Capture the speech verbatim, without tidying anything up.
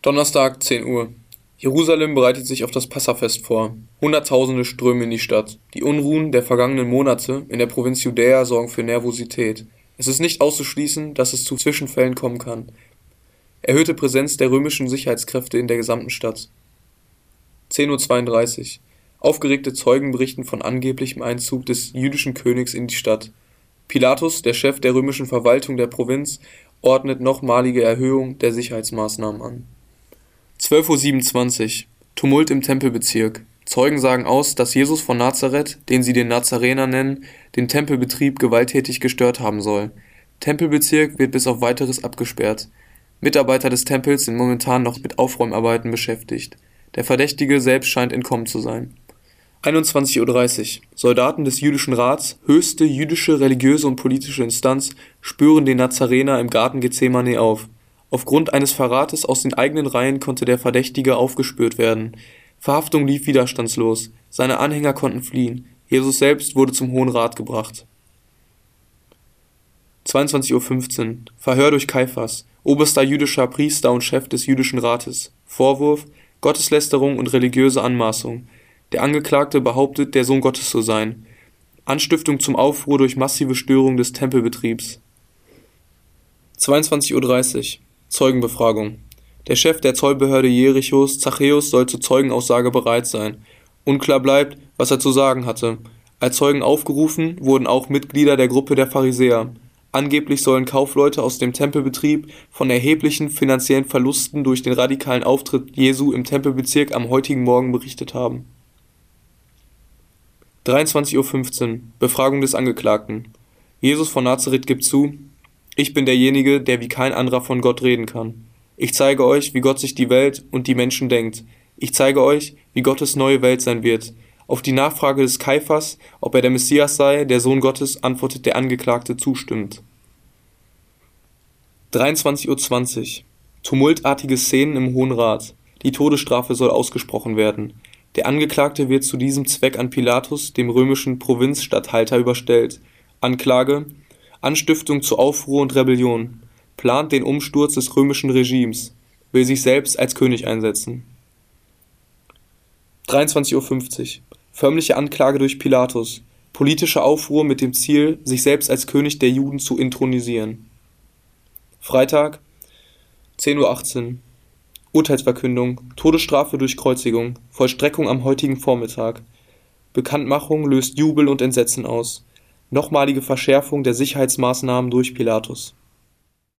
Donnerstag, zehn Uhr. Jerusalem bereitet sich auf das Passafest vor. Hunderttausende strömen in die Stadt. Die Unruhen der vergangenen Monate in der Provinz Judäa sorgen für Nervosität. Es ist nicht auszuschließen, dass es zu Zwischenfällen kommen kann. Erhöhte Präsenz der römischen Sicherheitskräfte in der gesamten Stadt. zehn Uhr zweiunddreißig. Aufgeregte Zeugen berichten von angeblichem Einzug des jüdischen Königs in die Stadt. Pilatus, der Chef der römischen Verwaltung der Provinz, ordnet nochmalige Erhöhung der Sicherheitsmaßnahmen an. zwölf Uhr siebenundzwanzig. Tumult im Tempelbezirk. Zeugen sagen aus, dass Jesus von Nazareth, den sie den Nazarener nennen, den Tempelbetrieb gewalttätig gestört haben soll. Tempelbezirk wird bis auf Weiteres abgesperrt. Mitarbeiter des Tempels sind momentan noch mit Aufräumarbeiten beschäftigt. Der Verdächtige selbst scheint entkommen zu sein. einundzwanzig Uhr dreißig. Soldaten des Jüdischen Rats, höchste jüdische religiöse und politische Instanz, spüren den Nazarener im Garten Gethsemane auf. Aufgrund eines Verrates aus den eigenen Reihen konnte der Verdächtige aufgespürt werden. Verhaftung lief widerstandslos. Seine Anhänger konnten fliehen. Jesus selbst wurde zum Hohen Rat gebracht. zweiundzwanzig Uhr fünfzehn. Verhör durch Kaiphas, oberster jüdischer Priester und Chef des Jüdischen Rates. Vorwurf: Gotteslästerung und religiöse Anmaßung. Der Angeklagte behauptet, der Sohn Gottes zu sein. Anstiftung zum Aufruhr durch massive Störung des Tempelbetriebs. zweiundzwanzig Uhr dreißig. Zeugenbefragung. Der Chef der Zollbehörde Jerichos, Zachäus, soll zur Zeugenaussage bereit sein. Unklar bleibt, was er zu sagen hatte. Als Zeugen aufgerufen wurden auch Mitglieder der Gruppe der Pharisäer. Angeblich sollen Kaufleute aus dem Tempelbetrieb von erheblichen finanziellen Verlusten durch den radikalen Auftritt Jesu im Tempelbezirk am heutigen Morgen berichtet haben. dreiundzwanzig Uhr fünfzehn. Befragung des Angeklagten. Jesus von Nazareth gibt zu: Ich bin derjenige, der wie kein anderer von Gott reden kann. Ich zeige euch, wie Gott sich die Welt und die Menschen denkt. Ich zeige euch, wie Gottes neue Welt sein wird. Auf die Nachfrage des Kaiphas, ob er der Messias sei, der Sohn Gottes, antwortet der Angeklagte zustimmend. dreiundzwanzig Uhr zwanzig. Tumultartige Szenen im Hohen Rat. Die Todesstrafe soll ausgesprochen werden. Der Angeklagte wird zu diesem Zweck an Pilatus, dem römischen Provinzstatthalter, überstellt. Anklage: Anstiftung zu Aufruhr und Rebellion. Plant den Umsturz des römischen Regimes. Will sich selbst als König einsetzen. dreiundzwanzig Uhr fünfzig. Förmliche Anklage durch Pilatus. Politische Aufruhr mit dem Ziel, sich selbst als König der Juden zu intronisieren. Freitag, zehn Uhr achtzehn. Urteilsverkündung. Todesstrafe durch Kreuzigung. Vollstreckung am heutigen Vormittag. Bekanntmachung löst Jubel und Entsetzen aus. Nochmalige Verschärfung der Sicherheitsmaßnahmen durch Pilatus.